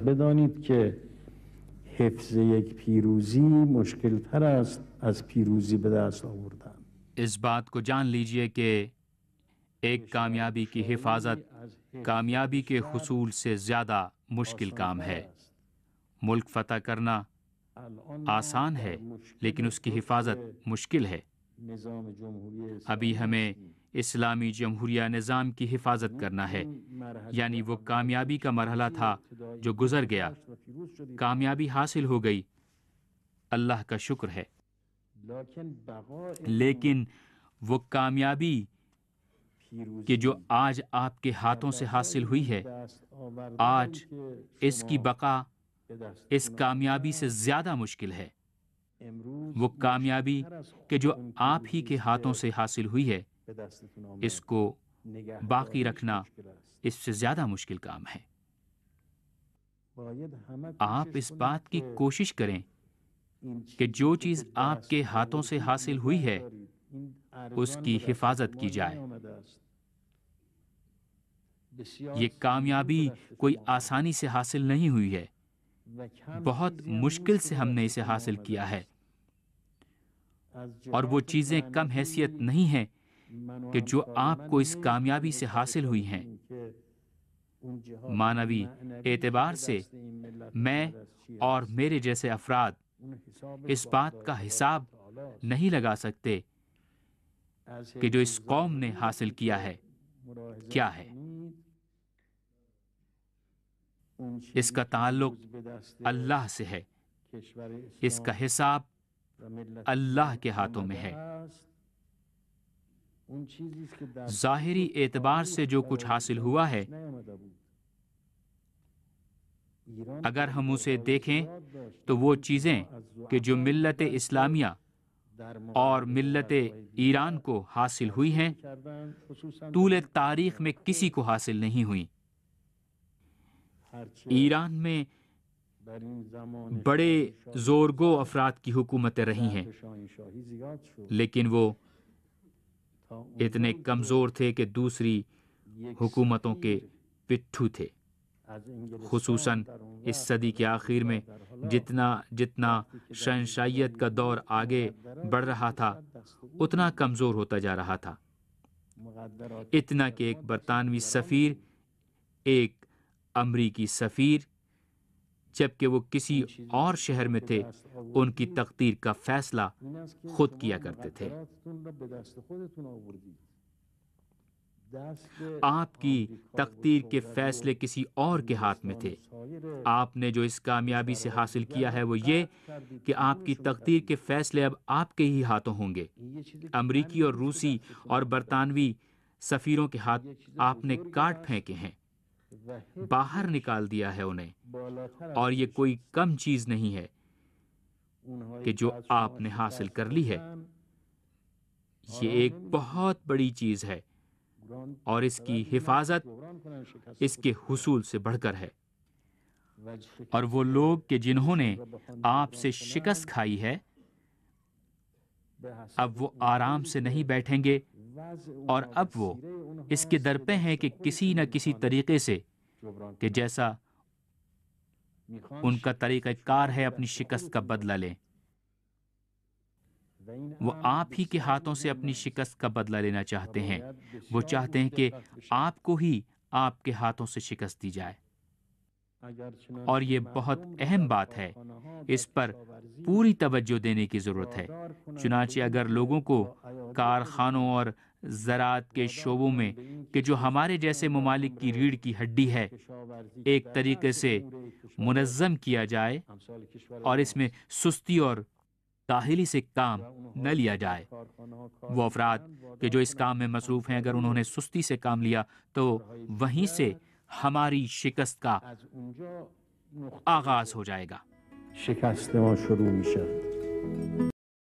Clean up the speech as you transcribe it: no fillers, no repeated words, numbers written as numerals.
بدانید که حفظ یک پیروزی مشکل‌تر است از پیروزی به دست آوردن. اس بات کو جان لیجئے کہ ایک کامیابی کی حفاظت کامیابی کے حصول سے زیادہ مشکل کام ہے۔ ملک فتح کرنا آسان ہے لیکن اس کی حفاظت مشکل ہے۔ ابھی ہمیں اسلامی جمہوریہ نظام کی حفاظت کرنا ہے، یعنی وہ کامیابی کا مرحلہ تھا جو گزر گیا، کامیابی حاصل ہو گئی، اللہ کا شکر ہے، لیکن وہ کامیابی کہ جو آج آپ کے ہاتھوں سے حاصل ہوئی ہے، آج اس کی بقا اس کامیابی سے زیادہ مشکل ہے۔ وہ کامیابی کہ جو آپ ہی کے ہاتھوں سے حاصل ہوئی ہے، اس کو باقی رکھنا اس سے زیادہ مشکل کام ہے۔ آپ اس بات کی کوشش کریں کہ جو چیز آپ کے ہاتھوں سے حاصل ہوئی ہے اس کی حفاظت کی جائے۔ یہ کامیابی کوئی آسانی سے حاصل نہیں ہوئی ہے، بہت مشکل سے ہم نے اسے حاصل کیا ہے، اور وہ چیزیں کم حیثیت نہیں ہیں کہ جو آپ کو اس کامیابی سے حاصل ہوئی ہیں۔ معنوی اعتبار سے میں اور میرے جیسے افراد اس بات کا حساب نہیں لگا سکتے کہ جو اس قوم نے حاصل کیا ہے کیا ہے۔ اس کا تعلق اللہ سے ہے، اس کا حساب اللہ کے ہاتھوں میں ہے۔ ظاہری اعتبار سے جو کچھ حاصل ہوا ہے، اگر ہم اسے دیکھیں تو وہ چیزیں کہ جو ملت اسلامیہ اور ملت ایران کو حاصل ہوئی ہیں، طول تاریخ میں کسی کو حاصل نہیں ہوئی۔ ایران میں بڑے زورگو افراد کی حکومتیں رہی ہیں، لیکن وہ اتنے کمزور تھے کہ دوسری حکومتوں کے پٹھو تھے۔ خصوصاً اس صدی کے آخر میں جتنا شہنشاہیت کا دور آگے بڑھ رہا تھا، اتنا کمزور ہوتا جا رہا تھا، اتنا کہ ایک برطانوی سفیر، ایک امریکی سفیر، جبکہ وہ کسی اور شہر میں تھے، ان کی تقدیر کا فیصلہ خود کیا کرتے تھے۔ آپ کی تقدیر کے فیصلے کسی اور کے ہاتھ میں تھے۔ آپ نے جو اس کامیابی سے حاصل کیا ہے وہ یہ کہ آپ کی تقدیر کے فیصلے اب آپ کے ہی ہاتھوں ہوں گے۔ امریکی اور روسی اور برطانوی سفیروں کے ہاتھ آپ نے کاٹ پھینکے ہیں، باہر نکال دیا ہے انہیں، اور یہ کوئی کم چیز نہیں ہے کہ جو آپ نے حاصل کر لی ہے۔ یہ ایک بہت بڑی چیز ہے، اور اس کی حفاظت اس کے حصول سے بڑھ کر ہے۔ اور وہ لوگ کہ جنہوں نے آپ سے شکست کھائی ہے، اب وہ آرام سے نہیں بیٹھیں گے، اور اب وہ اس کے درپے ہیں کہ کسی نہ کسی طریقے سے، کہ جیسا ان کا طریقہ کار ہے، اپنی شکست کا بدلہ لیں۔ وہ آپ ہی کے ہاتھوں سے اپنی شکست کا بدلہ لینا چاہتے ہیں۔ وہ چاہتے ہیں کہ آپ کو ہی آپ کے ہاتھوں سے شکست دی جائے، اور یہ بہت اہم بات ہے، اس پر پوری توجہ دینے کی ضرورت ہے۔ چنانچہ اگر لوگوں کو کارخانوں اور زراعت کے شعبوں میں، کہ جو ہمارے جیسے ممالک کی ریڑھ کی ہڈی ہے، ایک طریقے سے منظم کیا جائے، اور اس میں سستی اور کاہلی سے کام نہ لیا جائے، وہ افراد کہ جو اس کام میں مصروف ہیں، اگر انہوں نے سستی سے کام لیا تو وہیں سے ہماری شکست کا آغاز ہو جائے گا۔ شکست ما شروع میشه.